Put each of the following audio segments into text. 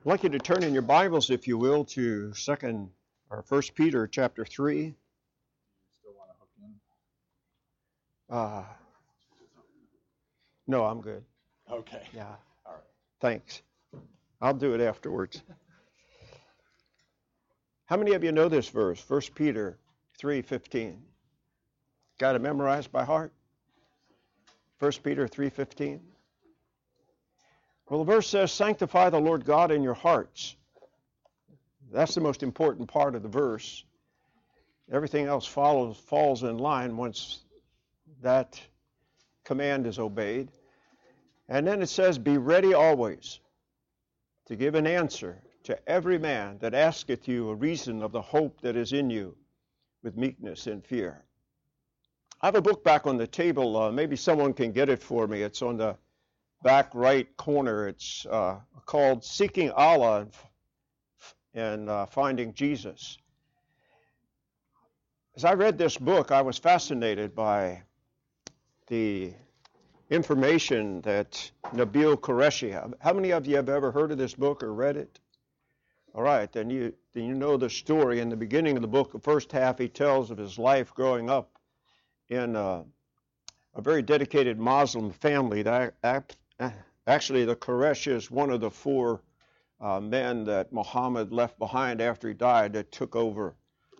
I'd like you to turn in your Bibles, if you will, to 1 Peter chapter 3. You still want to hook in? No, I'm good. Okay. Yeah. All right. Thanks. I'll do it afterwards. How many of you know this verse, 1 Peter 3:15? Got it memorized by heart? 1 Peter 3:15. Well, the verse says, "Sanctify the Lord God in your hearts." That's the most important part of the verse. Everything else falls in line once that command is obeyed. And then it says, "Be ready always to give an answer to every man that asketh you a reason of the hope that is in you with meekness and fear." I have a book back on the table. Maybe someone can get it for me. It's on the back right corner. It's called "Seeking Allah and Finding Jesus." As I read this book, I was fascinated by the information that Nabil Qureshi. How many of you have ever heard of this book or read it? All right, then you know the story. In the beginning of the book, the first half, he tells of his life growing up in a very dedicated Muslim family. Actually, the Qureshi is one of the four men that Muhammad left behind after he died that took over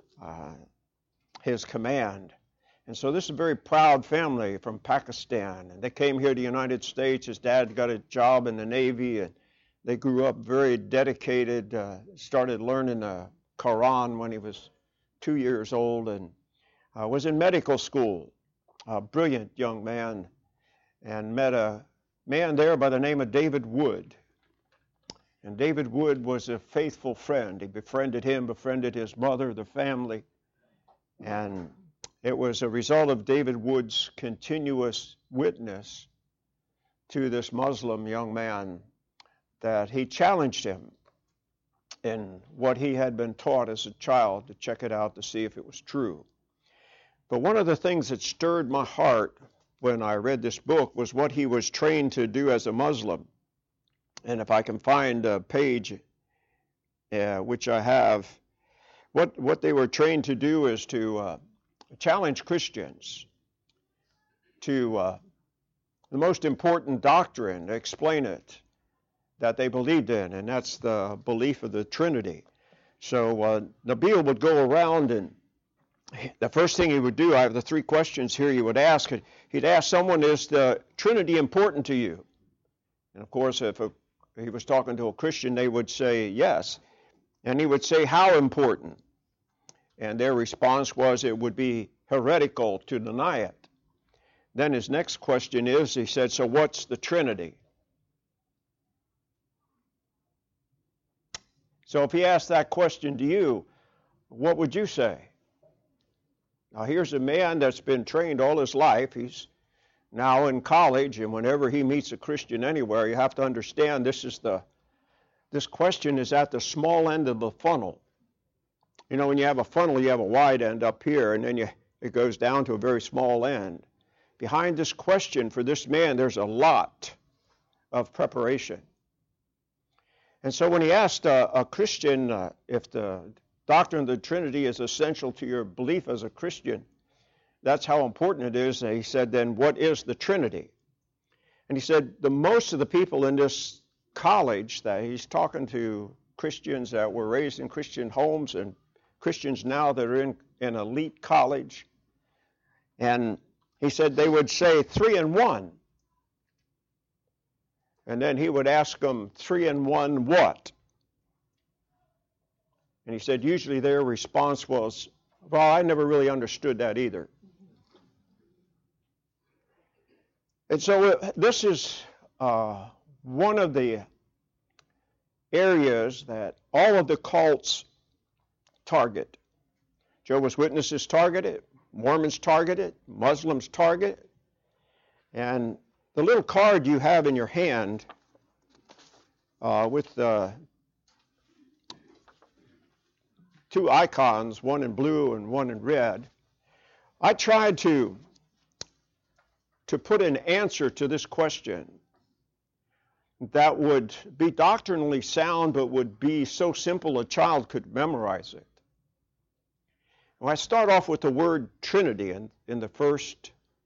his command. And so this is a very proud family from Pakistan. And they came here to the United States. His dad got a job in the Navy, and they grew up very dedicated, started learning the Quran when he was 2 years old, and was in medical school, a brilliant young man, and met a man there by the name of David Wood. And David Wood was a faithful friend. He befriended him, befriended his mother, the family, and it was a result of David Wood's continuous witness to this Muslim young man that he challenged him in what he had been taught as a child, to check it out to see if it was true. But one of the things that stirred my heart when I read this book was what he was trained to do as a Muslim. And if I can find a page, which I have, what they were trained to do is to challenge Christians to the most important doctrine, explain it, that they believed in, and that's the belief of the Trinity. So Nabil would go around, and the first thing he would do, I have the 3 questions here he would ask. He'd ask someone, "Is the Trinity important to you?" And of course, if he was talking to a Christian, they would say yes. And he would say, "How important?" And their response was it would be heretical to deny it. Then his next question is, he said, "So what's the Trinity?" So if he asked that question to you, what would you say? Now here's a man that's been trained all his life. He's now in college, and whenever he meets a Christian anywhere, you have to understand this question is at the small end of the funnel. You know, when you have a funnel, you have a wide end up here, and then it goes down to a very small end. Behind this question for this man, there's a lot of preparation. And so when he asked a Christian if the doctrine of the Trinity is essential to your belief as a Christian, that's how important it is. And he said, "Then what is the Trinity?" And he said, most of the people in this college, that he's talking to Christians that were raised in Christian homes and Christians now that are in an elite college, and he said they would say 3 in 1. And then he would ask them, 3 in 1 what? And he said usually their response was, "Well, I never really understood that either." And so this is one of the areas that all of the cults target. Jehovah's Witnesses target it, Mormons target it, Muslims target it. And the little card you have in your hand with 2 icons, one in blue and one in red, I tried to put an answer to this question. that would be doctrinally sound, but would be so simple a child could memorize it. Well, I start off with the word Trinity in the first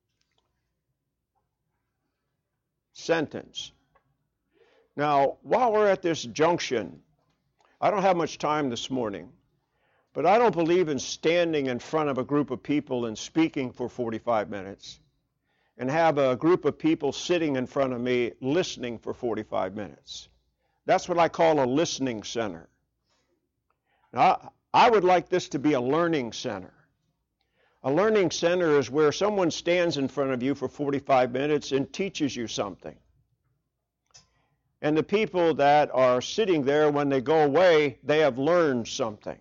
sentence. Now, while we're at this junction, I don't have much time this morning, but I don't believe in standing in front of a group of people and speaking for 45 minutes and have a group of people sitting in front of me listening for 45 minutes. That's what I call a listening center. Now, I would like this to be a learning center. A learning center is where someone stands in front of you for 45 minutes and teaches you something. And the people that are sitting there, when they go away, they have learned something.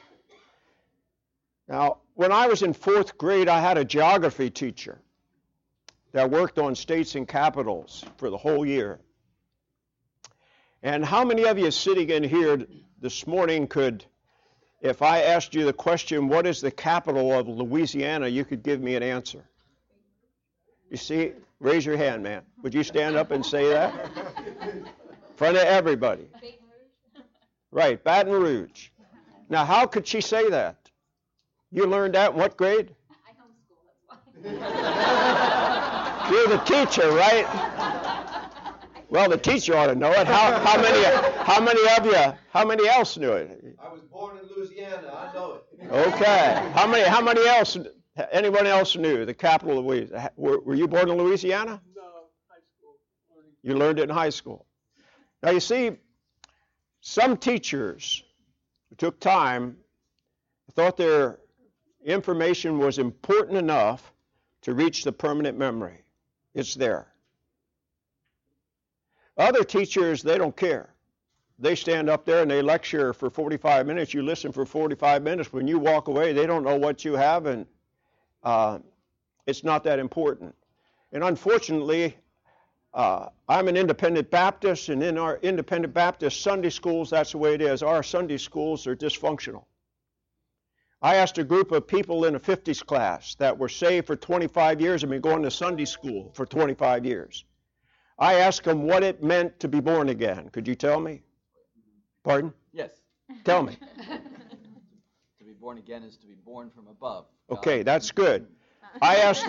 Now, when I was in 4th grade, I had a geography teacher that worked on states and capitals for the whole year. And how many of you sitting in here this morning could, if I asked you the question, what is the capital of Louisiana, you could give me an answer? You see, raise your hand, man. Would you stand up and say that? In front of everybody. Right, Baton Rouge. Now, how could she say that? You learned that in what grade? I homeschool, that's why. You're the teacher, right? Well, the teacher ought to know it. How many else knew it? I was born in Louisiana. I know it. Okay. How many else? Anyone else knew the capital of Louisiana? Were you born in Louisiana? No, high school. You learned it in high school. Now you see, some teachers who took time thought their information was important enough to reach the permanent memory. It's there. Other teachers, they don't care. They stand up there and they lecture for 45 minutes. You listen for 45 minutes. When you walk away, they don't know what you have, and it's not that important. And unfortunately, I'm an independent Baptist, and in our independent Baptist Sunday schools, that's the way it is. Our Sunday schools are dysfunctional. I asked a group of people in a 50s class that were saved for 25 years and been going to Sunday school for 25 years. I asked them what it meant to be born again. Could you tell me? Pardon? Yes. Tell me. To be born again is to be born from above. Okay, that's good. I asked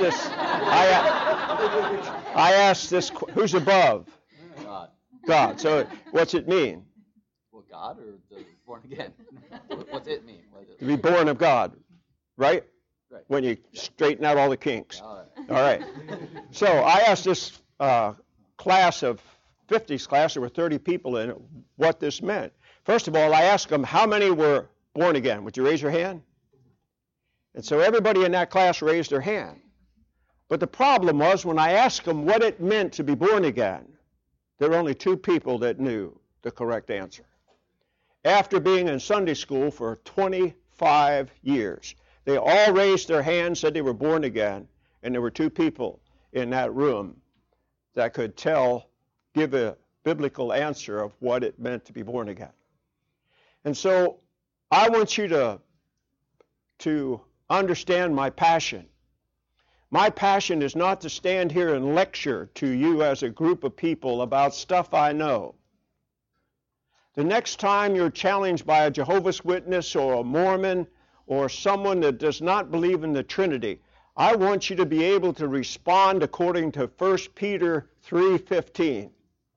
this, who's above? God. God. So what's it mean? Well, God or the born again? What's it mean? To be born of God, right? Right. When you straighten out all the kinks. All right. All right. So I asked this class of 50s class, there were 30 people in it, what this meant. First of all, I asked them, how many were born again? Would you raise your hand? And so everybody in that class raised their hand. But the problem was, when I asked them what it meant to be born again, there were only 2 people that knew the correct answer. After being in Sunday school for 25 years, they all raised their hands, said they were born again, and there were 2 people in that room that could give a biblical answer of what it meant to be born again. And so I want you to understand my passion. My passion is not to stand here and lecture to you as a group of people about stuff I know. The next time you're challenged by a Jehovah's Witness or a Mormon or someone that does not believe in the Trinity, I want you to be able to respond according to 1 Peter 3:15.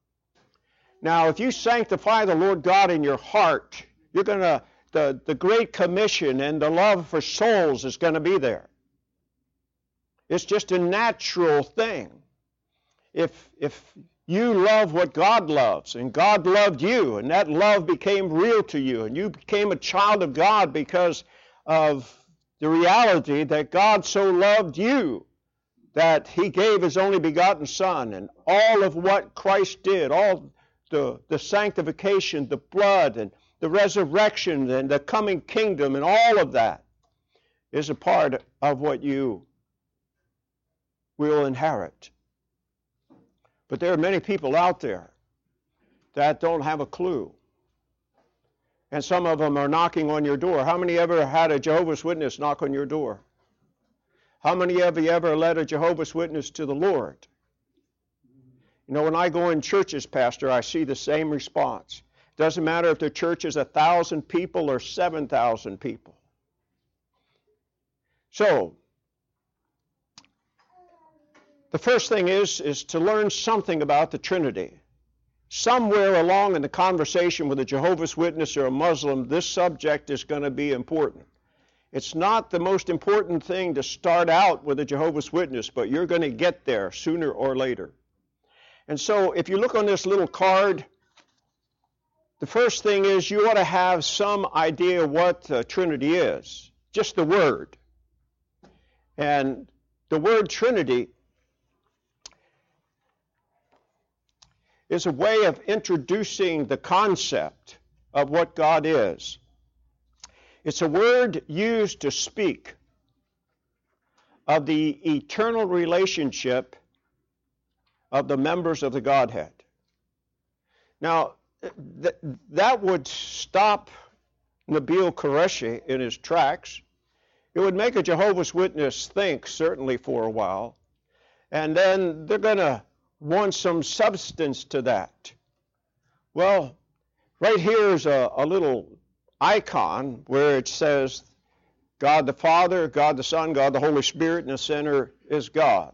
Now, if you sanctify the Lord God in your heart, you're going to, the Great Commission and the love for souls is going to be there. It's just a natural thing. If you love what God loves, and God loved you, and that love became real to you, and you became a child of God because of the reality that God so loved you that He gave His only begotten Son, and all of what Christ did, all the sanctification, the blood, and the resurrection, and the coming kingdom, and all of that is a part of what you will inherit. But there are many people out there that don't have a clue. And some of them are knocking on your door. How many ever had a Jehovah's Witness knock on your door? How many of you ever led a Jehovah's Witness to the Lord? You know, when I go in churches, Pastor, I see the same response. Doesn't matter if the church is 1,000 people or 7,000 people. So, the first thing is to learn something about the Trinity. Somewhere along in the conversation with a Jehovah's Witness or a Muslim, this subject is going to be important. It's not the most important thing to start out with a Jehovah's Witness, but you're going to get there sooner or later. And so if you look on this little card, the first thing is you ought to have some idea what the Trinity is, just the word. And the word Trinity is a way of introducing the concept of what God is. It's a word used to speak of the eternal relationship of the members of the Godhead. Now, that would stop Nabil Qureshi in his tracks. It would make a Jehovah's Witness think, certainly for a while, and then they're going to want some substance to that. Well, right here is a little icon where it says God the Father, God the Son, God the Holy Spirit, and the center is God.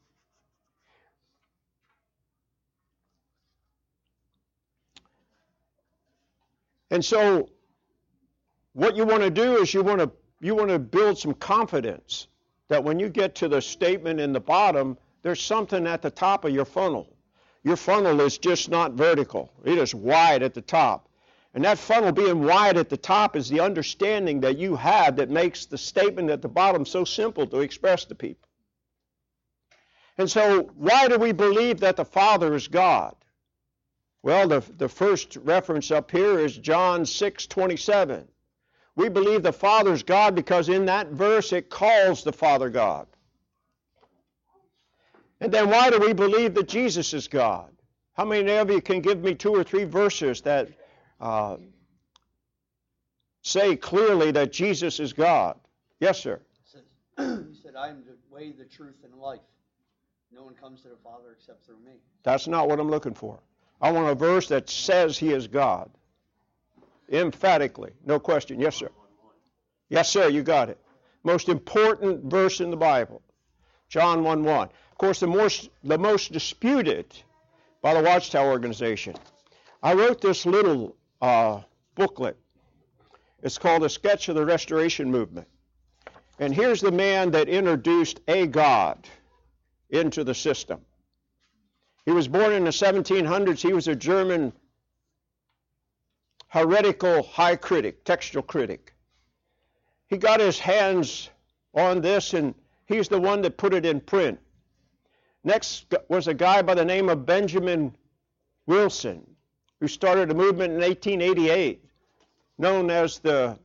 And so what you want to do is you want to build some confidence that when you get to the statement in the bottom, there's something at the top of your funnel. Your funnel is just not vertical. It is wide at the top. And that funnel being wide at the top is the understanding that you have that makes the statement at the bottom so simple to express to people. And so why do we believe that the Father is God? Well, the first reference up here is John 6:27. We believe the Father is God because in that verse it calls the Father God. And then why do we believe that Jesus is God? How many of you can give me 2 or 3 verses that say clearly that Jesus is God? Yes, sir. He said, I am the way, the truth, and life. No one comes to the Father except through me. That's not what I'm looking for. I want a verse that says he is God. Emphatically. No question. Yes, sir. Yes, sir. You got it. Most important verse in the Bible. John 1:1. Of course, the most disputed by the Watchtower organization. I wrote this little booklet. It's called A Sketch of the Restoration Movement. And here's the man that introduced a God into the system. He was born in the 1700s. He was a German heretical high critic, textual critic. He got his hands on this, and he's the one that put it in print. Next was a guy by the name of Benjamin Wilson, who started a movement in 1888, known as the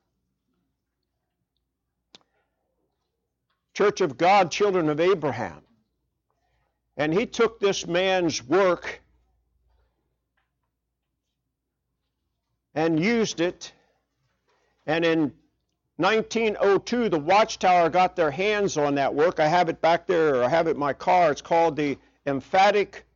Church of God, Children of Abraham. And he took this man's work and used it. And in 1902, the Watchtower got their hands on that work. I have it back there, or I have it in my car. It's called the Emphatic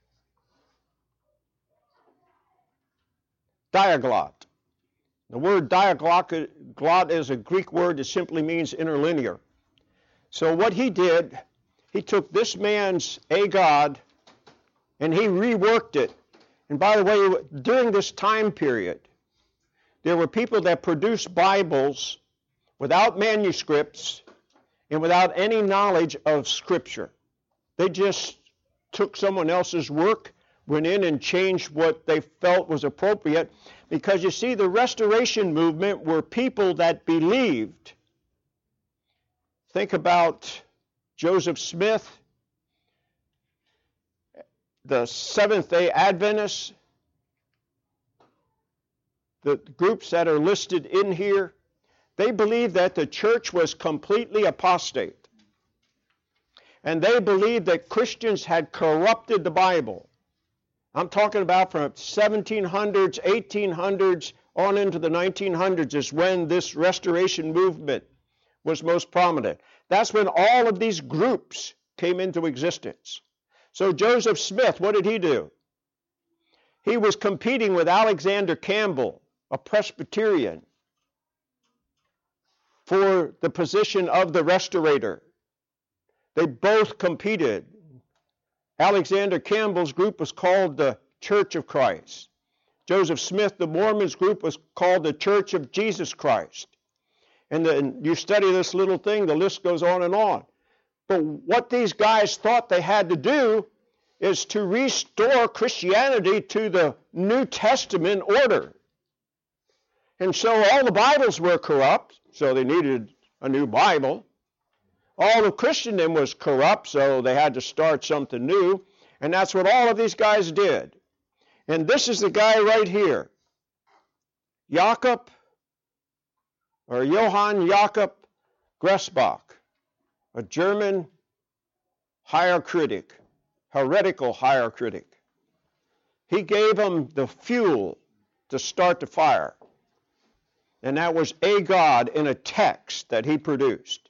Diaglot. The word diaglot is a Greek word that simply means interlinear. So what he did, he took this man's a God and he reworked it. And by the way, during this time period, there were people that produced Bibles without manuscripts and without any knowledge of Scripture. They just took someone else's work, went in and changed what they felt was appropriate. Because you see, the Restoration movement were people that believed. Think about Joseph Smith, the Seventh-day Adventists, the groups that are listed in here. They believed that the church was completely apostate. And they believed that Christians had corrupted the Bible. I'm talking about from 1700s, 1800s, on into the 1900s is when this Restoration movement was most prominent. That's when all of these groups came into existence. So Joseph Smith, what did he do? He was competing with Alexander Campbell, a Presbyterian, for the position of the restaurator. They both competed. Alexander Campbell's group was called the Church of Christ. Joseph Smith, the Mormon's group, was called the Church of Jesus Christ. And then you study this little thing, the list goes on and on. But what these guys thought they had to do is to restore Christianity to the New Testament order. And so all the Bibles were corrupt, so they needed a new Bible. All of Christendom was corrupt, so they had to start something new. And that's what all of these guys did. And this is the guy right here, Johann Jakob Gressbach, a German heretical higher critic. He gave them the fuel to start the fire. And that was a God in a text that he produced.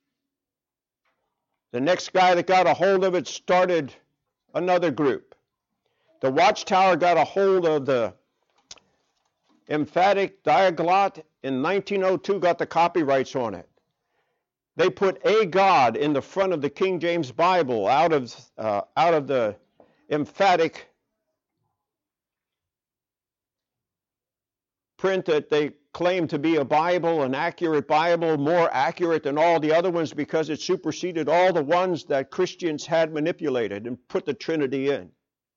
The next guy that got a hold of it started another group. The Watchtower got a hold of the emphatic Diaglott in 1902, got the copyrights on it. They put a God in the front of the King James Bible out of the emphatic print that they claimed to be a Bible, an accurate Bible, more accurate than all the other ones because it superseded all the ones that Christians had manipulated and put the Trinity in.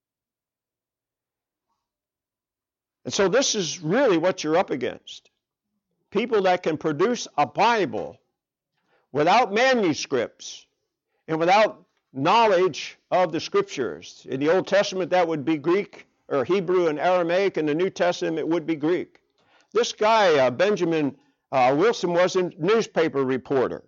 And so this is really what you're up against. People that can produce a Bible without manuscripts and without knowledge of the Scriptures. In the Old Testament, that would be Greek or Hebrew and Aramaic. In the New Testament, it would be Greek. This guy, Benjamin Wilson, was a newspaper reporter.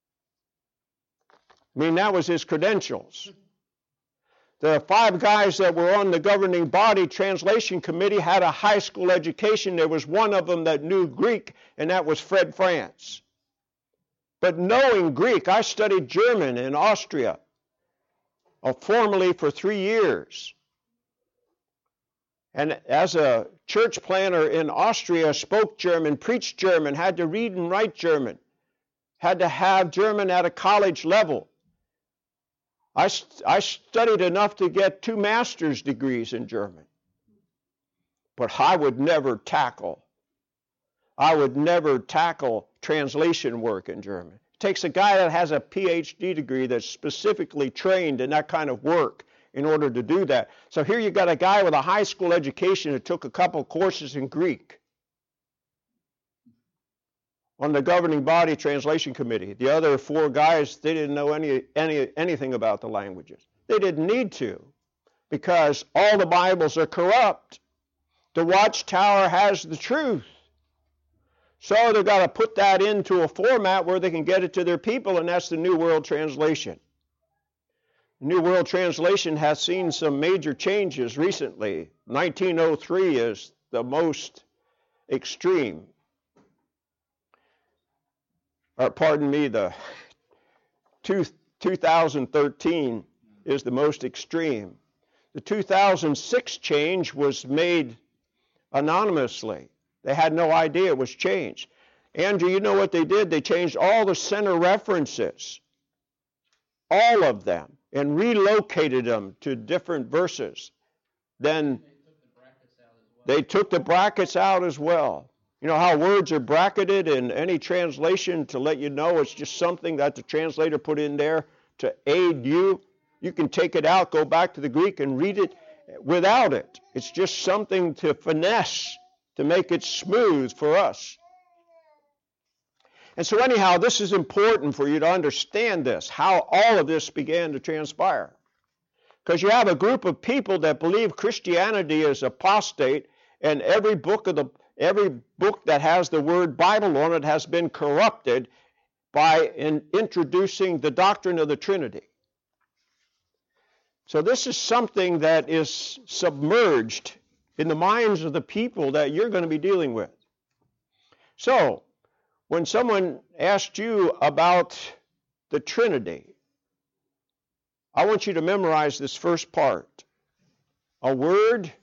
I mean, that was his credentials. The 5 guys that were on the governing body translation committee had a high school education. There was one of them that knew Greek, and that was Fred France. But knowing Greek, I studied German in Austria, formerly for 3 years. And as a church planner in Austria, spoke German, preached German, had to read and write German, had to have German at a college level. I studied enough to get 2 master's degrees in German. But I would never tackle translation work in German. It takes a guy that has a PhD degree that's specifically trained in that kind of work in order to do that. So here you got a guy with a high school education who took a couple courses in Greek on the governing body translation committee. The other 4 guys, they didn't know anything about the languages. They didn't need to because all the Bibles are corrupt. The Watchtower has the truth. So they've got to put that into a format where they can get it to their people, and that's the New World Translation. New World Translation has seen some major changes recently. 1903 is the most extreme. The 2013 is the most extreme. The 2006 change was made anonymously. They had no idea it was changed. Andrew, you know what they did? They changed all the center references, all of them, and relocated them to different verses. Then they took the brackets out as well. You know how words are bracketed in any translation to let you know it's just something that the translator put in there to aid you? You can take it out, go back to the Greek, and read it without it. It's just something to finesse, to make it smooth for us. And so anyhow, this is important for you to understand this, how all of this began to transpire. Because you have a group of people that believe Christianity is apostate, and every book that has the word Bible on it has been corrupted by introducing the doctrine of the Trinity. So this is something that is submerged in the minds of the people that you're going to be dealing with. So, when someone asked you about the Trinity, I want you to memorize this first part. A word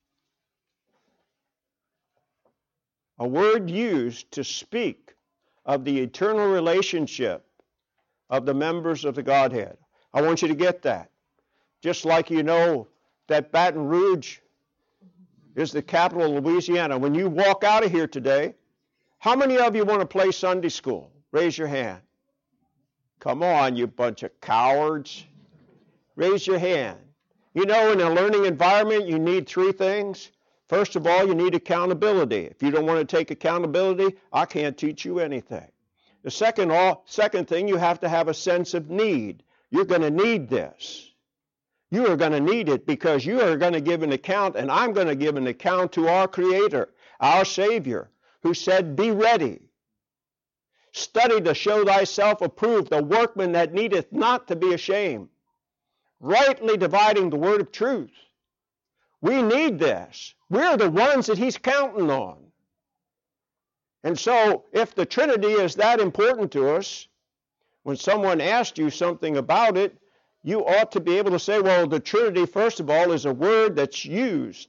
used to speak of the eternal relationship of the members of the Godhead. I want you to get that. Just like you know that Baton Rouge is the capital of Louisiana. When you walk out of here today, how many of you want to play Sunday school? Raise your hand. Come on, you bunch of cowards. Raise your hand. You know, in a learning environment, you need three things. First of all, you need accountability. If you don't want to take accountability, I can't teach you anything. The second thing, you have to have a sense of need. You're going to need this. You are going to need it because you are going to give an account, and I'm going to give an account to our Creator, our Savior, who said, be ready. Study to show thyself approved, a workman that needeth not to be ashamed, rightly dividing the word of truth. We need this. We're the ones that He's counting on. And so, if the Trinity is that important to us, when someone asks you something about it, you ought to be able to say, well, the Trinity, first of all, is a word that's used.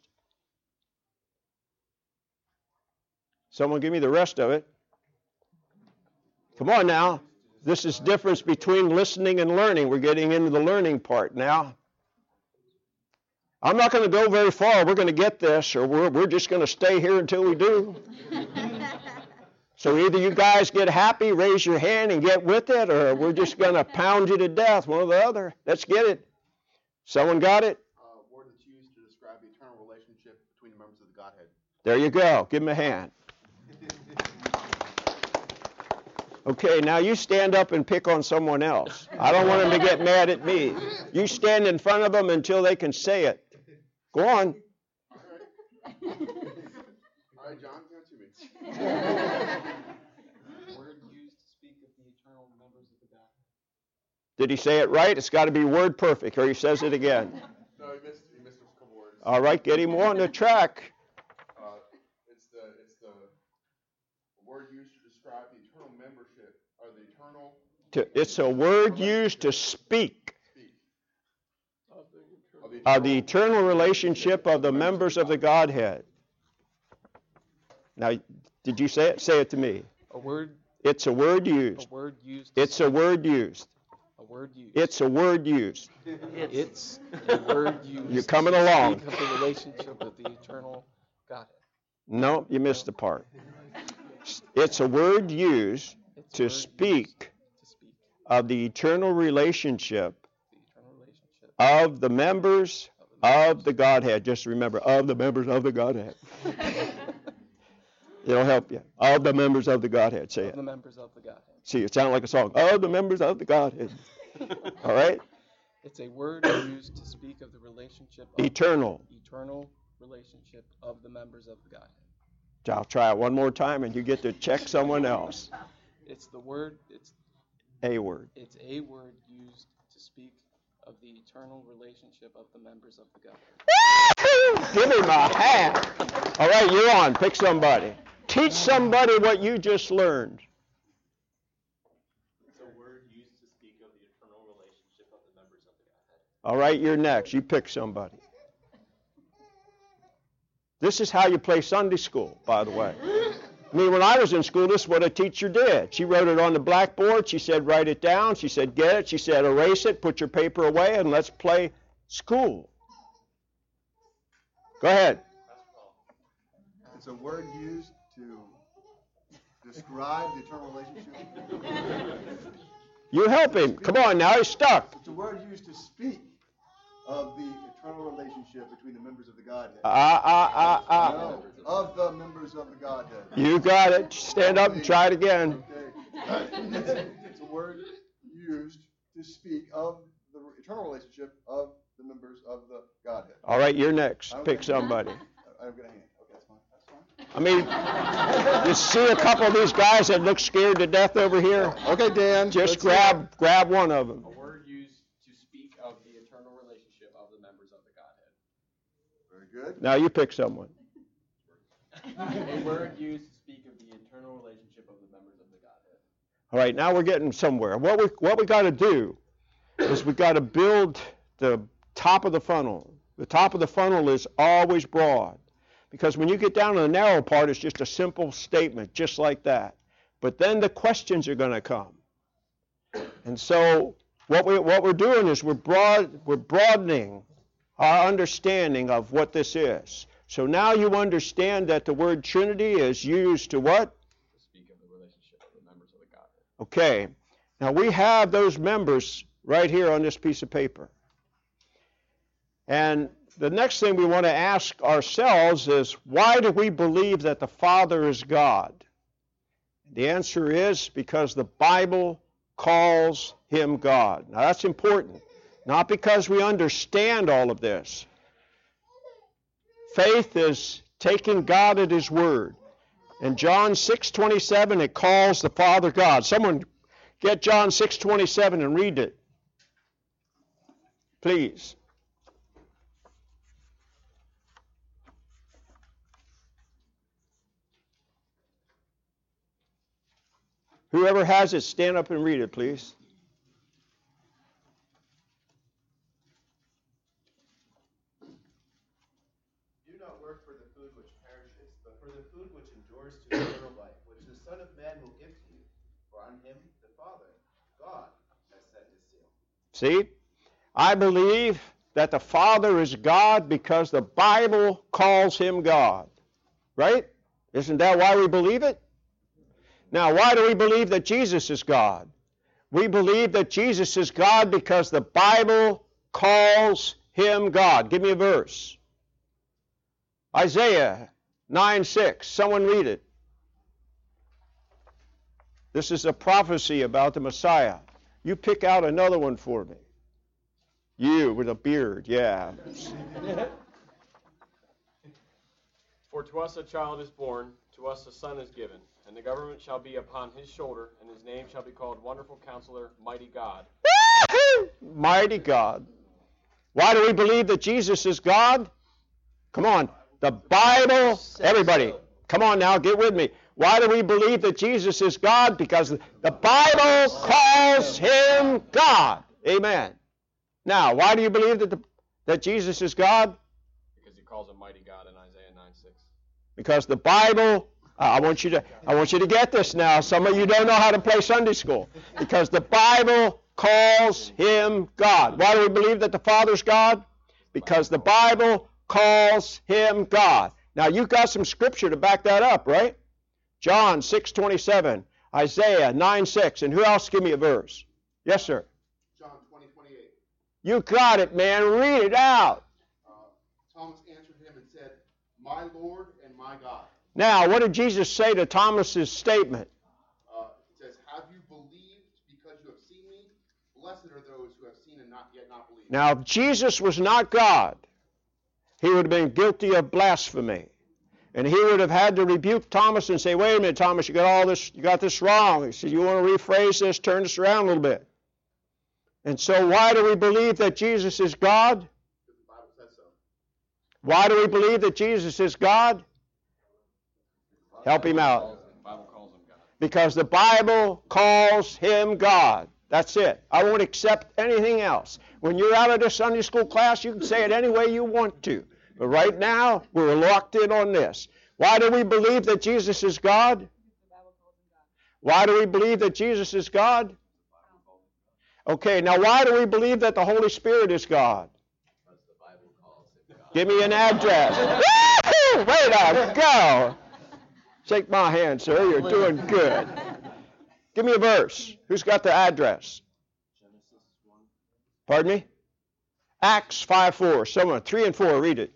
Someone give me the rest of it. Come on now. This is difference between listening and learning. We're getting into the learning part now. I'm not going to go very far. We're going to get this, or we're just going to stay here until we do. So either you guys get happy, raise your hand, and get with it, or we're just going to pound you to death, one or the other. Let's get it. Someone got it? Word that's used to describe the eternal relationship between the members of the Godhead. There you go. Give him a hand. Okay, now you stand up and pick on someone else. I don't want them to get mad at me. You stand in front of them until they can say it. Go on. All right, John, give it to me. Word used to speak of the eternal members of the Godhead. Did he say it right? It's got to be word perfect, or he says it again. No, he missed a couple words. All right, get him on the track. It's the word used to describe the eternal membership, or the eternal... It's a word used to speak of the eternal relationship of the members of the Godhead. Now, did you say it? Say it to me. A word. It's a word used. A word used. It's a word used. A word used. It's a word used. It's a word used. You're coming along. To speak of the relationship with the eternal Godhead. No, you missed the part. It's a word used to speak of the eternal relationship of the members of the Godhead. Just remember, of the members of the Godhead. It'll help you. Of the members of the Godhead. Say it. The members of the Godhead. See, it sounds like a song. Of the members of the Godhead. All right? It's a word used to speak of the relationship of eternal relationship of the members of the Godhead. I'll try it one more time and you get to check someone else. It's the word, it's a word. It's a word used to speak of the eternal relationship of the members of the Godhead. Give him a hand. All right, you're on. Pick somebody. Teach somebody what you just learned. It's a word used to speak of the eternal relationship of the members of the Godhead. All right, you're next. You pick somebody. This is how you play Sunday school, by the way. I mean, when I was in school, this is what a teacher did. She wrote it on the blackboard. She said, write it down. She said, get it. She said, erase it, put your paper away, and let's play school. Go ahead. It's a word used to describe the eternal relationship. You help him. Come on now, he's stuck. It's a word used to speak of the eternal relationship between the members of the Godhead. No, of the members of the Godhead. You got it. Stand up and try it again. Okay. It's a word used to speak of the eternal relationship of the members of the Godhead. All right, you're next. Pick somebody. I've got a hand. Okay, that's fine. I mean, you see a couple of these guys that look scared to death over here? Okay, Dan. Just grab one of them. A word used to speak of the eternal relationship of the members of the Godhead. Very good. Now you pick someone. A word used to speak of the eternal relationship of the members of the Godhead. All right, now we're getting somewhere. What we got to do is we've got to build the top of the funnel. The top of the funnel is always broad. Because when you get down to the narrow part, it's just a simple statement, just like that. But then the questions are going to come. And so what we're doing is we're broadening our understanding of what this is. So now you understand that the word Trinity is used to what? To speak of the relationship of the members of the Godhead. Okay. Now we have those members right here on this piece of paper. And the next thing we want to ask ourselves is, why do we believe that the Father is God? The answer is because the Bible calls him God. Now that's important. Not because we understand all of this. Faith is taking God at his word. In John 6:27, it calls the Father God. Someone get John 6:27 and read it. Please. Whoever has it, stand up and read it, please. Do not work for the food which perishes, but for the food which endures to eternal life, which the Son of Man will give to you. For on him the Father, God, has set his seal. See? I believe that the Father is God because the Bible calls him God. Right? Isn't that why we believe it? Now, why do we believe that Jesus is God? We believe that Jesus is God because the Bible calls him God. Give me a verse. Isaiah 9:6. Someone read it. This is a prophecy about the Messiah. You pick out another one for me. You with a beard, yeah. For to us a child is born, to us a son is given, and the government shall be upon his shoulder, and his name shall be called Wonderful Counselor, Mighty God. Mighty God. Why do we believe that Jesus is God? Come on. The Bible, everybody, come on now, get with me. Why do we believe that Jesus is God? Because the Bible calls him God. Amen. Now, why do you believe that Jesus is God? Because he calls him Mighty God in Isaiah 9:6. Because the Bible, I want you to get this now. Some of you don't know how to play Sunday school. Because the Bible calls him God. Why do we believe that the Father's God? Because the Bible calls him God. Now, you've got some scripture to back that up, right? John 6:27, Isaiah 9:6, and who else? Give me a verse. Yes, sir. John 20:28. You got it, man. Read it out. Thomas answered him and said, My Lord and my God. Now, what did Jesus say to Thomas's statement? It says, Have you believed because you have seen me? Blessed are those who have seen and not yet not believed. Now, if Jesus was not God, he would have been guilty of blasphemy. And he would have had to rebuke Thomas and say, wait a minute, Thomas, you got this wrong. He said, you want to rephrase this, turn this around a little bit. And so why do we believe that Jesus is God? Because the Bible says so. Why do we believe that Jesus is God? Help him out. The Bible calls him God. Because the Bible calls him God. That's it. I won't accept anything else. When you're out of this Sunday school class, you can say it any way you want to. But right now, we're locked in on this. Why do we believe that Jesus is God? Why do we believe that Jesus is God? Okay, now why do we believe that the Holy Spirit is God? Give me an address. Woo-hoo! Way to go. Shake my hand, sir. You're doing good. Give me a verse. Who's got the address? Pardon me? Acts 5:4. Someone, 3 and 4, read it.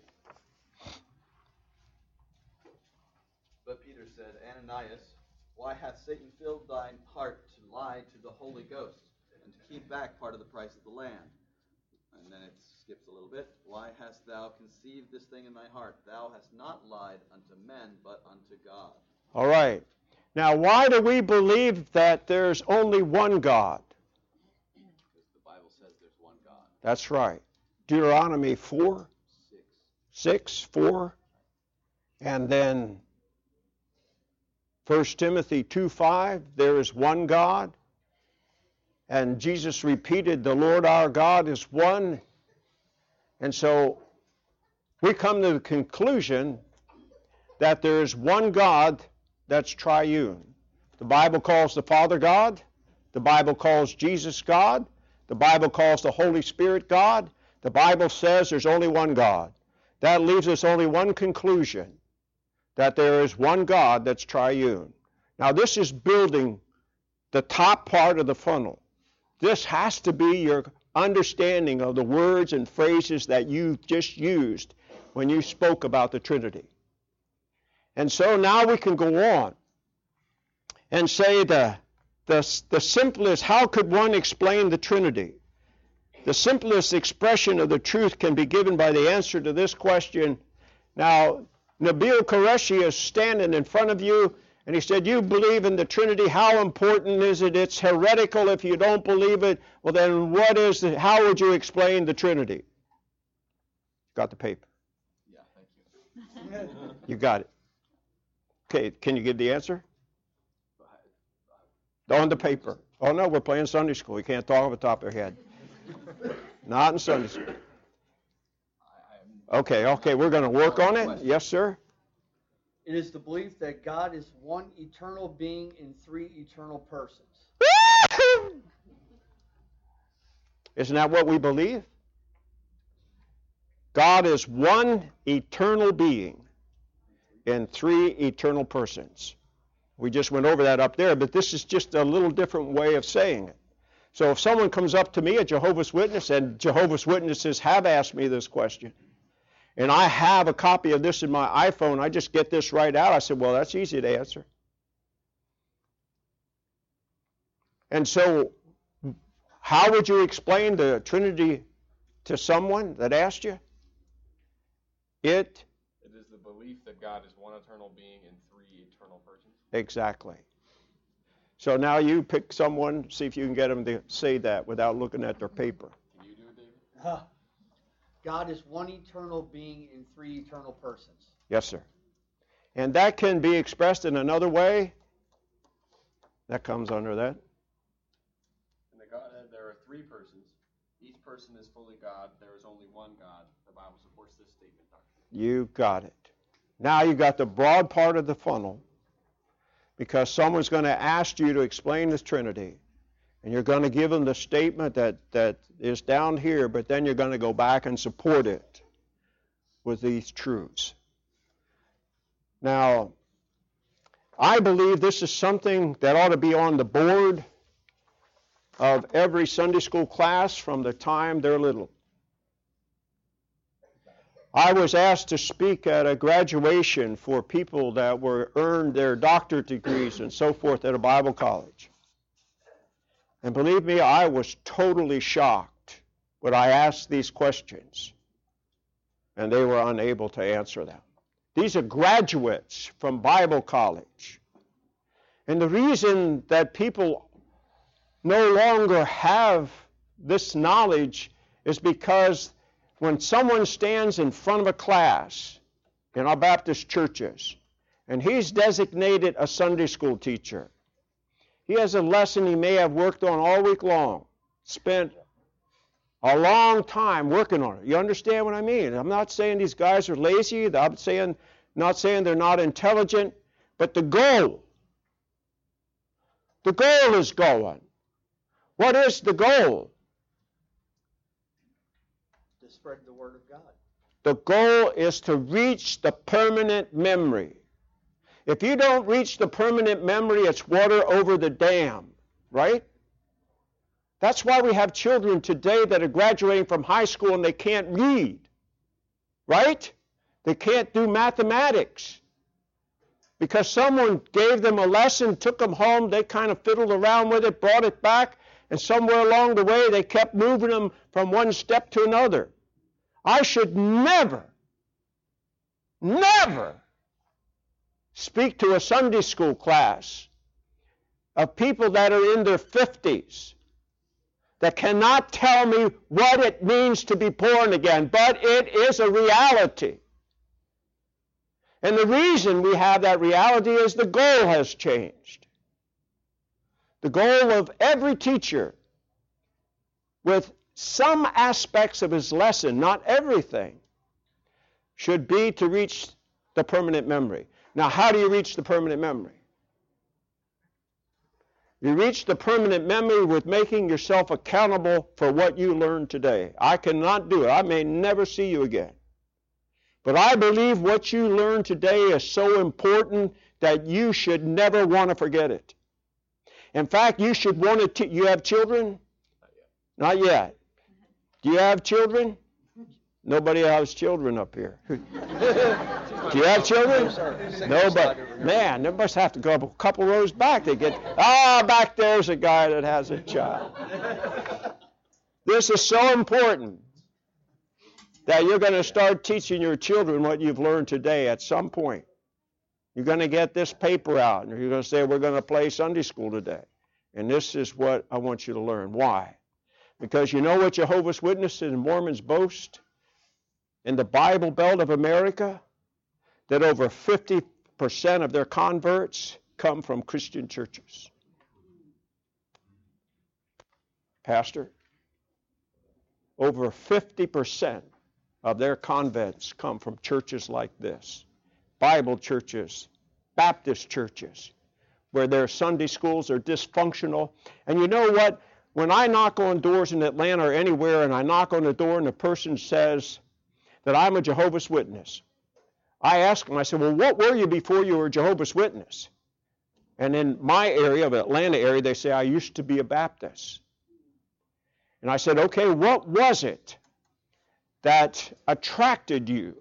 But Peter said, Ananias, why hath Satan filled thine heart to lie to the Holy Ghost, and to keep back part of the price of the land? And then it skips a little bit. Why hast thou conceived this thing in thy heart? Thou hast not lied unto men, but unto God. All right. Now, why do we believe that there's only one God? Because the Bible says there's one God. That's right. Deuteronomy 4, 6, 4, and then 1 Timothy 2:5, there is one God. And Jesus repeated, the Lord our God is one. And so we come to the conclusion that there is one God that's triune. The Bible calls the Father God. The Bible calls Jesus God. The Bible calls the Holy Spirit God. The Bible says there's only one God. That leaves us only one conclusion, that there is one God that's triune. Now this is building the top part of the funnel. This has to be your understanding of the words and phrases that you just used when you spoke about the Trinity. And so now we can go on and say the simplest, how could one explain the Trinity? The simplest expression of the truth can be given by the answer to this question. Now, Nabil Qureshi is standing in front of you, and he said, you believe in the Trinity. How important is it? It's heretical if you don't believe it. Well, then how would you explain the Trinity? Got the paper? Yeah, thank you. You got it. Okay, can you give the answer? On the paper. Oh, no, we're playing Sunday school. You can't talk off the top of your head. Not in Sunday school. Okay, we're going to work on it. Yes, sir? It is the belief that God is one eternal being in three eternal persons. Isn't that what we believe? God is one eternal being in three eternal persons. We just went over that up there, but this is just a little different way of saying it. So if someone comes up to me, a Jehovah's Witness, and Jehovah's Witnesses have asked me this question, and I have a copy of this in my iPhone, I just get this right out. I said, well, that's easy to answer. And so how would you explain the Trinity to someone that asked you? It is the belief that God is one eternal being in three eternal persons. Exactly. So now you pick someone, see if you can get them to say that without looking at their paper. Can you do it, David? God is one eternal being in three eternal persons. Yes, sir. And that can be expressed in another way. That comes under that. In the Godhead, there are three persons. Each person is fully God. There is only one God. The Bible supports this statement, Doctor. You got it. Now you got the broad part of the funnel, because someone's going to ask you to explain the Trinity, and you're going to give them the statement that is down here, but then you're going to go back and support it with these truths. Now, I believe this is something that ought to be on the board of every Sunday school class from the time they're little. I was asked to speak at a graduation for people that earned their doctorate degrees and so forth at a Bible college. And believe me, I was totally shocked when I asked these questions, and they were unable to answer them. These are graduates from Bible college. And the reason that people no longer have this knowledge is because when someone stands in front of a class in our Baptist churches, and he's designated a Sunday school teacher, he has a lesson he may have worked on all week long, spent a long time working on it. You understand what I mean? I'm not saying these guys are lazy. I'm not saying they're not intelligent, but the goal is going. What is the goal? To spread the word of God. The goal is to reach the permanent memory. If you don't reach the permanent memory, it's water over the dam, right? That's why we have children today that are graduating from high school and they can't read, right? They can't do mathematics because someone gave them a lesson, took them home, they kind of fiddled around with it, brought it back, and somewhere along the way they kept moving them from one step to another. I should never speak to a Sunday school class of people that are in their 50s that cannot tell me what it means to be born again, but it is a reality. And the reason we have that reality is the goal has changed. The goal of every teacher with some aspects of his lesson, not everything, should be to reach the permanent memory. Now, how do you reach the permanent memory? You reach the permanent memory with making yourself accountable for what you learned today. I cannot do it. I may never see you again. But I believe what you learned today is so important that you should never want to forget it. In fact, you should want to... You have children? Not yet. Do you have children? Nobody has children up here. Do you have children? No, but man, there must have to go up a couple rows back. They get, back there's a guy that has a child. This is so important that you're going to start teaching your children what you've learned today at some point. You're going to get this paper out, and you're going to say, we're going to play Sunday school today. And this is what I want you to learn. Why? Because you know what Jehovah's Witnesses and Mormons boast? In the Bible Belt of America, that over 50% of their converts come from Christian churches. Pastor, over 50% of their converts come from churches like this. Bible churches, Baptist churches, where their Sunday schools are dysfunctional. And you know what? When I knock on doors in Atlanta or anywhere, and I knock on the door and the person says that I'm a Jehovah's Witness, I ask them, I said, well, what were you before you were a Jehovah's Witness? And in my area, of Atlanta area, they say, I used to be a Baptist. And I said, okay, what was it that attracted you,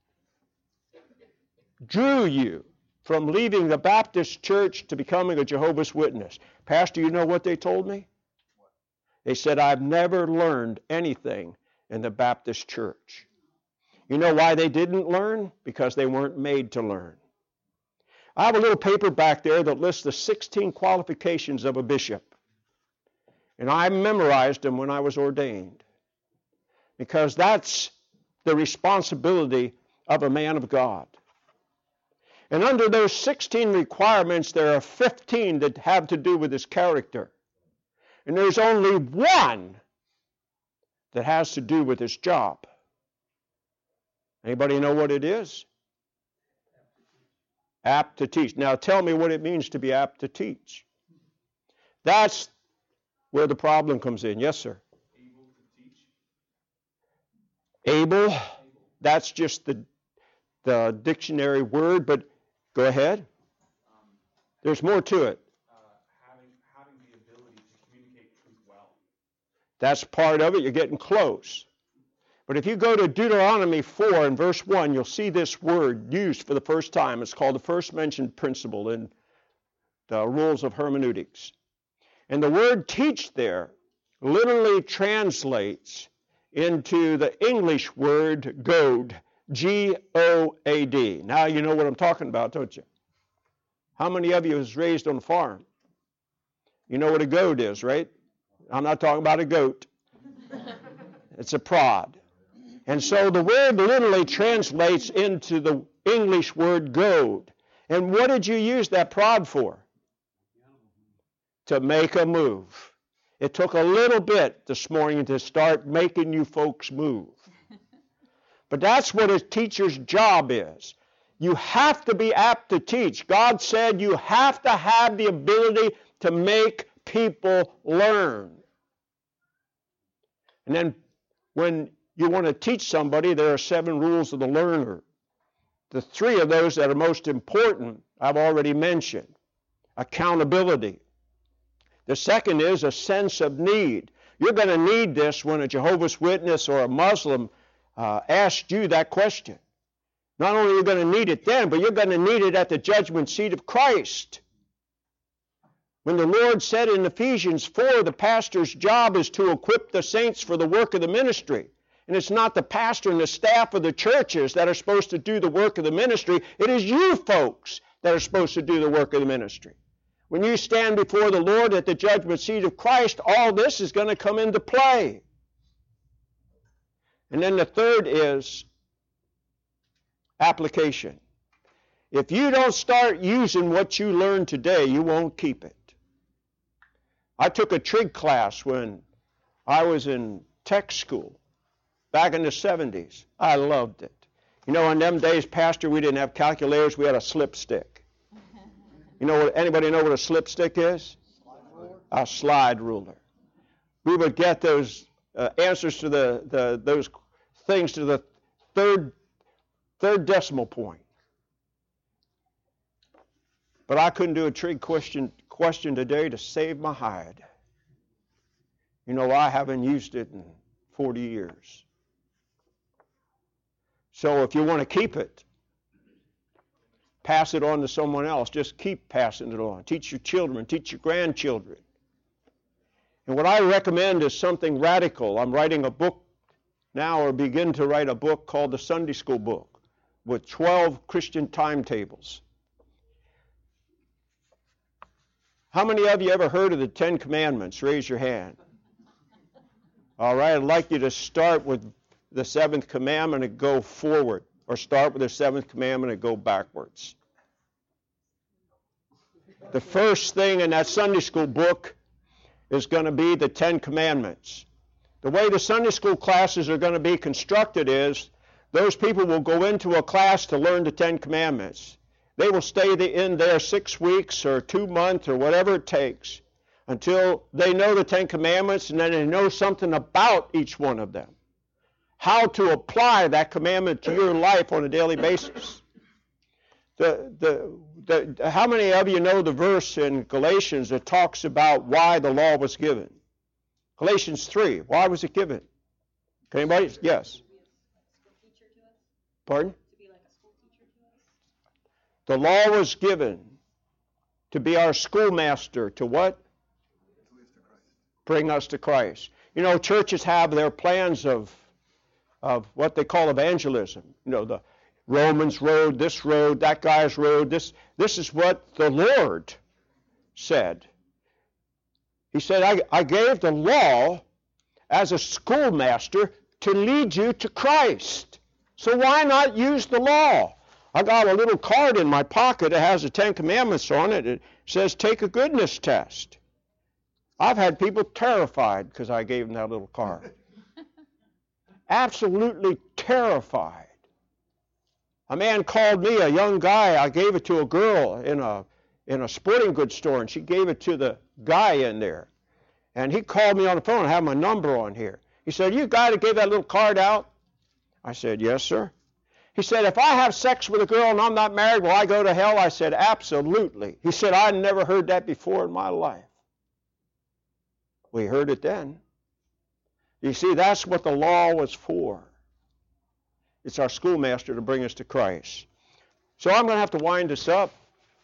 drew you from leaving the Baptist church to becoming a Jehovah's Witness? Pastor, you know what they told me? They said, I've never learned anything in the Baptist church. You know why they didn't learn? Because they weren't made to learn. I have a little paper back there that lists the 16 qualifications of a bishop. And I memorized them when I was ordained. Because that's the responsibility of a man of God. And under those 16 requirements, there are 15 that have to do with his character. And there's only one that has to do with his job. Anybody know what it is? Apt to teach. Now tell me what it means to be apt to teach. That's where the problem comes in. Yes, sir. Able to teach. Able. That's just the dictionary word, but go ahead. There's more to it. Having the ability to communicate truth well. That's part of it. You're getting close. But if you go to Deuteronomy 4 and verse 1, you'll see this word used for the first time. It's called the first mentioned principle in the rules of hermeneutics. And the word teach there literally translates into the English word goad, G-O-A-D. Now you know what I'm talking about, don't you? How many of you was raised on a farm? You know what a goad is, right? I'm not talking about a goat. It's a prod. And so the word literally translates into the English word goad. And what did you use that prod for? To make a move. It took a little bit this morning to start making you folks move. But that's what a teacher's job is. You have to be apt to teach. God said you have to have the ability to make people learn. And then when you want to teach somebody, there are 7 rules of the learner. The 3 of those that are most important, I've already mentioned. Accountability. The second is a sense of need. You're going to need this when a Jehovah's Witness or a Muslim asks you that question. Not only are you going to need it then, but you're going to need it at the judgment seat of Christ. When the Lord said in Ephesians 4, the pastor's job is to equip the saints for the work of the ministry. And it's not the pastor and the staff of the churches that are supposed to do the work of the ministry. It is you folks that are supposed to do the work of the ministry. When you stand before the Lord at the judgment seat of Christ, all this is going to come into play. And then the third is application. If you don't start using what you learned today, you won't keep it. I took a trig class when I was in tech school back in the 70s. I loved it. You know, in them days, Pastor, we didn't have calculators. We had a slip stick. You know what? Anybody know what a slip stick is? A slide ruler. We would get those answers to those things to the third decimal point. But I couldn't do a trig question today to save my hide. You know, I haven't used it in 40 years. So if you want to keep it, pass it on to someone else. Just keep passing it on. Teach your children, teach your grandchildren. And what I recommend is something radical. I'm writing a book now, or begin to write a book called the Sunday School Book with 12 Christian timetables. How many of you ever heard of the 10 Commandments? Raise your hand. All right, I'd like you to start with the 7th commandment and go forward, or start with the 7th commandment and go backwards. The first thing in that Sunday school book is going to be the 10 Commandments. The way the Sunday school classes are going to be constructed is those people will go into a class to learn the 10 Commandments. They will stay in there 6 weeks or 2 months or whatever it takes until they know the 10 Commandments, and then they know something about each one of them. How to apply that commandment to your life on a daily basis. How many of you know the verse in Galatians that talks about why the law was given? Galatians 3. Why was it given? Can anybody? Yes. Pardon? The law was given to be our schoolmaster to what? Bring us to Christ. You know, churches have their plans of what they call evangelism. You know, the Romans road, this road, that guy's road. This is what the Lord said. He said, I gave the law as a schoolmaster to lead you to Christ. So why not use the law? I got a little card in my pocket that has the 10 Commandments on it. It says, take a goodness test. I've had people terrified because I gave them that little card. Absolutely terrified. A man called me, a young guy. I gave it to a girl in a sporting goods store, and she gave it to the guy in there. And he called me on the phone. I have my number on here. He said, you guy that gave that little card out? I said, yes, sir. He said, if I have sex with a girl and I'm not married, will I go to hell? I said, absolutely. He said, I never heard that before in my life. We heard it then. You see, that's what the law was for. It's our schoolmaster to bring us to Christ. So I'm going to have to wind this up.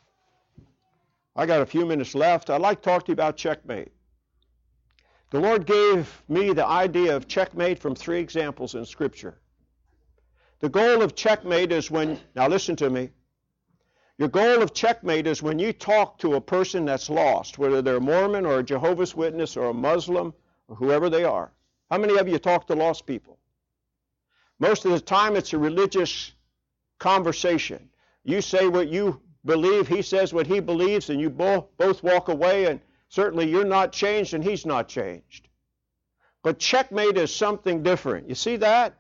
I got a few minutes left. I'd like to talk to you about checkmate. The Lord gave me the idea of checkmate from 3 examples in Scripture. The goal of checkmate is when, now listen to me, your goal of checkmate is when you talk to a person that's lost, whether they're a Mormon or a Jehovah's Witness or a Muslim or whoever they are. How many of you talk to lost people? Most of the time it's a religious conversation. You say what you believe, he says what he believes, and you both walk away, and certainly you're not changed and he's not changed. But checkmate is something different. You see that?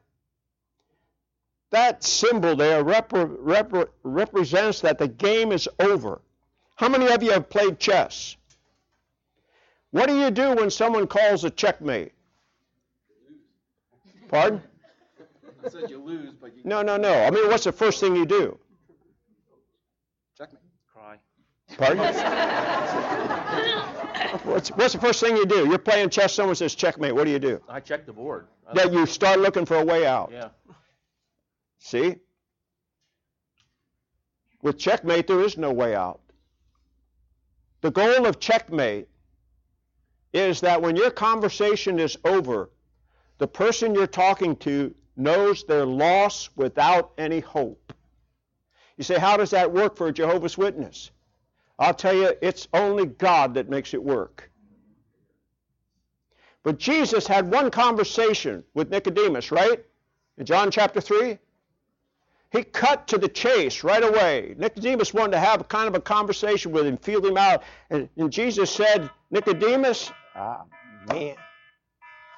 That symbol there represents that the game is over. How many of you have played chess? What do you do when someone calls a checkmate? Pardon? I said you lose, but you... No. I mean, what's the first thing you do? Checkmate. Cry. Pardon? What's the first thing you do? You're playing chess, someone says checkmate. What do you do? I check the board. Then you start looking for a way out. Yeah. See? With checkmate, there is no way out. The goal of checkmate is that when your conversation is over, the person you're talking to knows they're lost without any hope. You say, how does that work for a Jehovah's Witness? I'll tell you, it's only God that makes it work. But Jesus had one conversation with Nicodemus, right? In John chapter 3. He cut to the chase right away. Nicodemus wanted to have kind of a conversation with him, feel him out. And Jesus said, Nicodemus, man,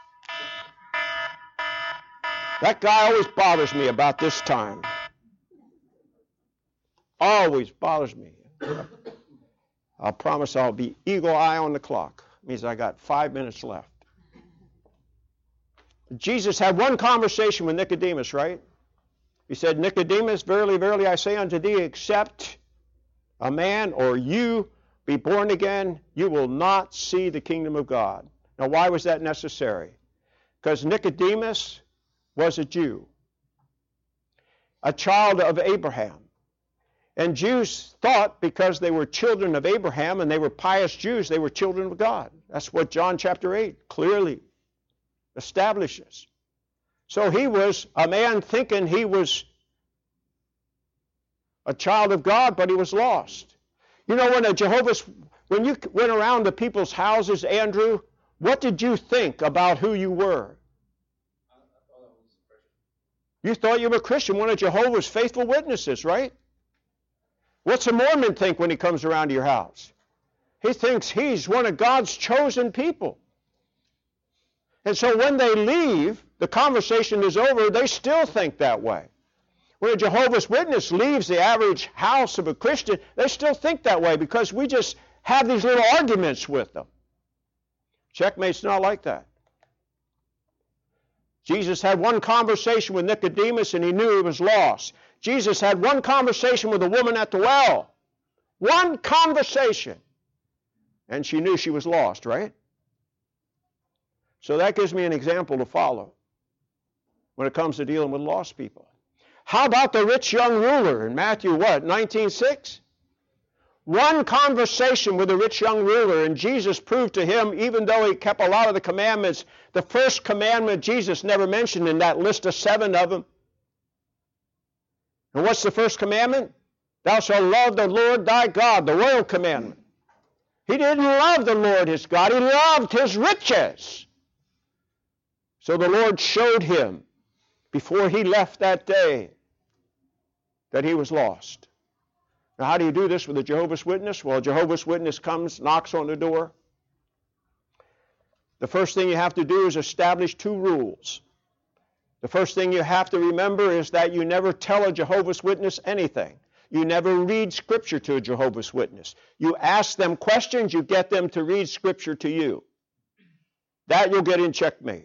That guy always bothers me about this time. Always bothers me. I promise I'll be eagle eye on the clock. Means I got 5 minutes left. Jesus had one conversation with Nicodemus, right? He said, Nicodemus, verily, verily, I say unto thee, except a man or you be born again, you will not see the kingdom of God. Now, why was that necessary? Because Nicodemus was a Jew, a child of Abraham. And Jews thought because they were children of Abraham and they were pious Jews, they were children of God. That's what John chapter 8 clearly establishes. So he was a man thinking he was a child of God, but he was lost. You know, when you went around to people's houses, Andrew, what did you think about who you were? You thought you were a Christian, one of Jehovah's faithful witnesses, right? What's a Mormon think when he comes around to your house? He thinks he's one of God's chosen people. And so when they leave, the conversation is over, they still think that way. When a Jehovah's Witness leaves the average house of a Christian, they still think that way because we just have these little arguments with them. Checkmate's not like that. Jesus had one conversation with Nicodemus and he knew he was lost. Jesus had one conversation with a woman at the well. One conversation. And she knew she was lost, right? So that gives me an example to follow when it comes to dealing with lost people. How about the rich young ruler in Matthew, 19:6? One conversation with the rich young ruler, and Jesus proved to him, even though he kept a lot of the commandments, the first commandment Jesus never mentioned in that list of 7 of them. And what's the first commandment? Thou shalt love the Lord thy God, the royal commandment. He didn't love the Lord his God, he loved his riches. So the Lord showed him before he left that day that he was lost. Now, how do you do this with a Jehovah's Witness? Well, a Jehovah's Witness comes, knocks on the door. The first thing you have to do is establish 2 rules. The first thing you have to remember is that you never tell a Jehovah's Witness anything. You never read Scripture to a Jehovah's Witness. You ask them questions, you get them to read Scripture to you. That you'll get in checkmate.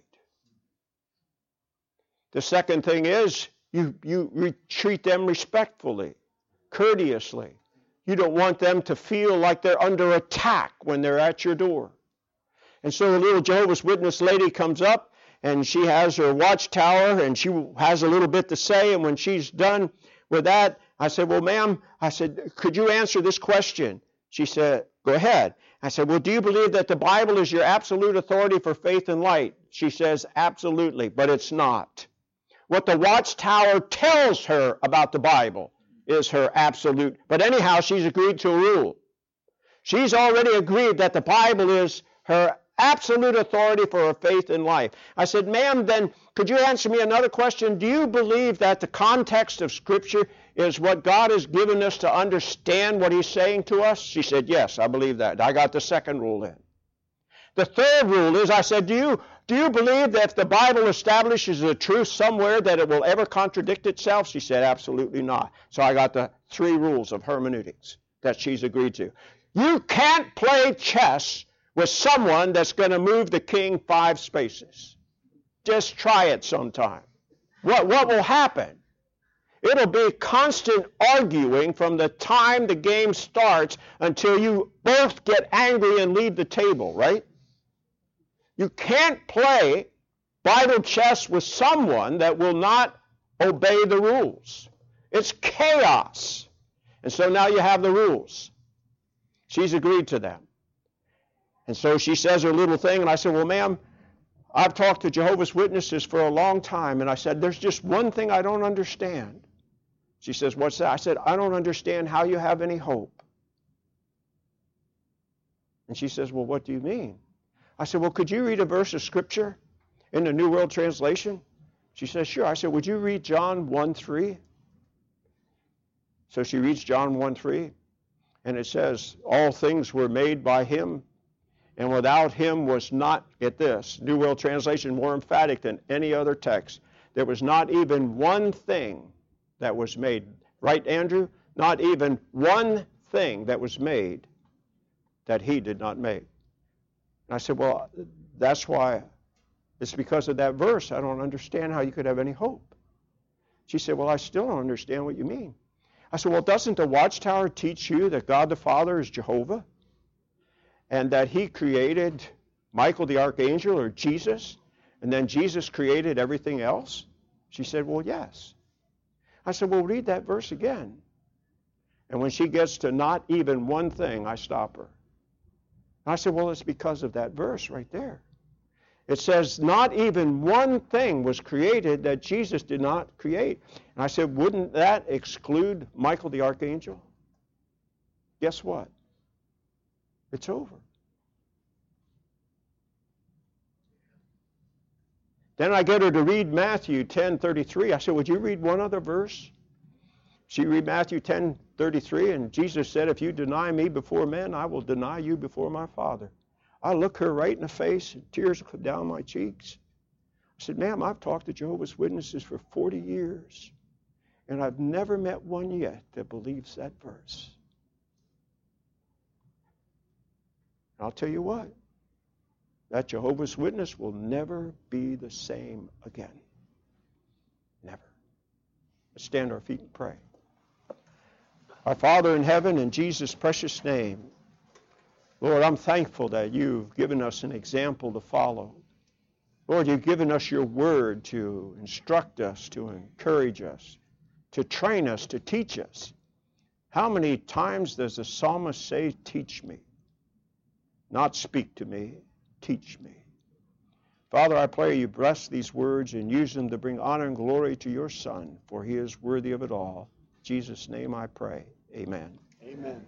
The second thing is you treat them respectfully, courteously. You don't want them to feel like they're under attack when they're at your door. And so the little Jehovah's Witness lady comes up, and she has her watchtower, and she has a little bit to say, and when she's done with that, I said, well, ma'am, I said, could you answer this question? She said, go ahead. I said, well, do you believe that the Bible is your absolute authority for faith and light? She says, absolutely, but it's not. What the watchtower tells her about the Bible is her absolute. But anyhow, she's agreed to a rule. She's already agreed that the Bible is her absolute authority for her faith and life. I said, ma'am, then could you answer me another question? Do you believe that the context of Scripture is what God has given us to understand what he's saying to us? She said, yes, I believe that. I got the second rule in. The third rule is, I said, do you believe that if the Bible establishes a truth somewhere that it will ever contradict itself? She said, absolutely not. So I got the 3 rules of hermeneutics that she's agreed to. You can't play chess with someone that's going to move the king 5 spaces. Just try it sometime. What will happen? It'll be constant arguing from the time the game starts until you both get angry and leave the table, right? You can't play Bible chess with someone that will not obey the rules. It's chaos. And so now you have the rules. She's agreed to them. And so she says her little thing, and I said, well, ma'am, I've talked to Jehovah's Witnesses for a long time, and I said, there's just one thing I don't understand. She says, what's that? I said, I don't understand how you have any hope. And she says, well, what do you mean? I said, well, could you read a verse of Scripture in the New World Translation? She says, sure. I said, would you read John 1:3? So she reads John 1:3, and it says, all things were made by him, and without him was not, get this, New World Translation more emphatic than any other text. there was not even one thing that was made. Right, Andrew? Not even one thing that was made that he did not make. And I said, well, that's why, it's because of that verse. I don't understand how you could have any hope. She said, well, I still don't understand what you mean. I said, well, doesn't the Watchtower teach you that God the Father is Jehovah? And that he created Michael the Archangel, or Jesus, and then Jesus created everything else? She said, well, yes. I said, well, read that verse again. And when she gets to not even one thing, I stop her. And I said, well, it's because of that verse right there. It says not even one thing was created that Jesus did not create. And I said, wouldn't that exclude Michael the Archangel? Guess what? It's over. Then I get her to read Matthew 10:33. I said, would you read one other verse? She read Matthew 10:33, and Jesus said, if you deny me before men, I will deny you before my Father. I look her right in the face, and tears come down my cheeks. I said, ma'am, I've talked to Jehovah's Witnesses for 40 years, and I've never met one yet that believes that verse. And I'll tell you what, that Jehovah's Witness will never be the same again. Never. Let's stand to our feet and pray. Our Father in heaven, in Jesus' precious name, Lord, I'm thankful that you've given us an example to follow. Lord, you've given us your word to instruct us, to encourage us, to train us, to teach us. How many times does the psalmist say, teach me? Not speak to me, teach me. Father, I pray you bless these words and use them to bring honor and glory to your Son, for he is worthy of it all. In Jesus' name I pray. Amen. Amen.